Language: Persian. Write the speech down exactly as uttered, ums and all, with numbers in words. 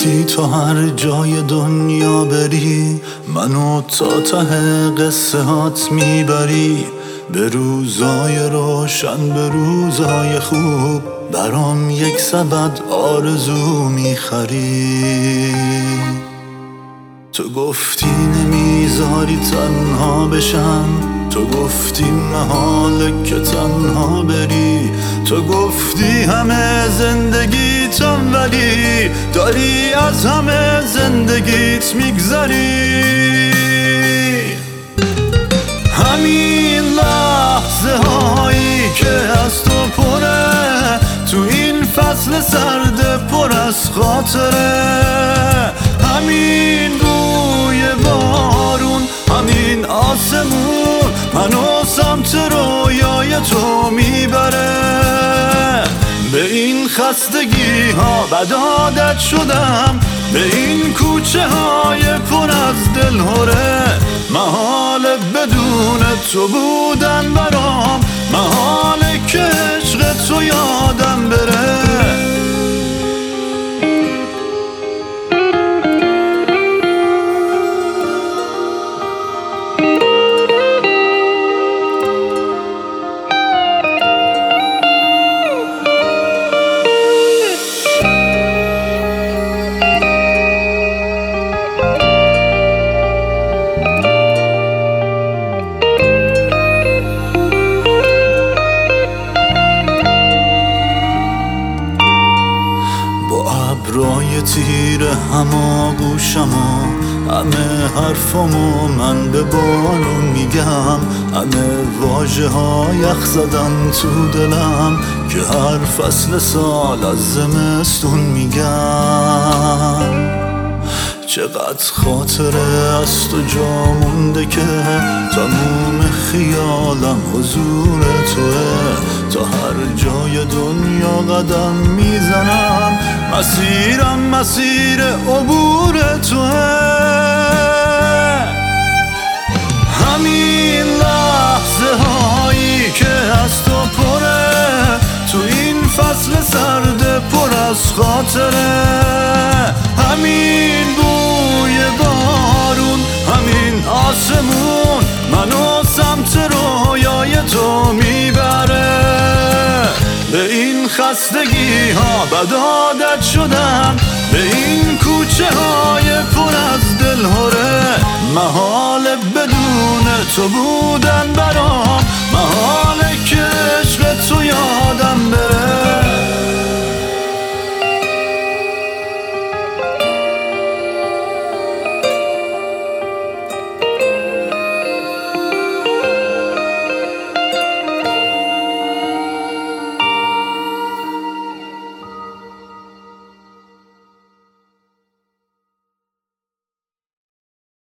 گفتی تا هر جای دنیا بری منو تا ته قصه هات میبری، به روزای روشن به روزای خوب برام یک سبد آرزو میخری. تو گفتی نمیذاری تنها بشم، تو گفتی محاله که تنها بری، تو گفتی همه زندگیتم ولی داری از همه زندگیت میگذری. همین لحظه هایی که از تو پره، تو این فصل سرد پر از خاطره، همین بوی بارون، همین آسمون منو سمت رویای تو میبره. به این خستگی ها بد عادت شدم، به این کوچه های پر از دلهره، محاله بدون تو بودن برام، محاله که عشق تو یادم بره. ابرای تیر هماگوشمو، همه حرفامو من به بارون میگم، همه واژه ها یخ زدن تو دلم که هر فصل سال از زمستون میگم. چقدر خاطره از تو جا مونده که تموم خیالم حضور توه، تا هر جای دنیا قدم میزنم مسیرم مسیر عبور توه. همین لحظه هایی که از تو پره، تو این فصل سرد پر از خاطره، همین بوی بارون، همین آسمون منو سمت رویای تو میبره. به این خستگی ها بد عادت شدم، به این کوچه های پر از دلهره، محاله بدون تو بودن برام،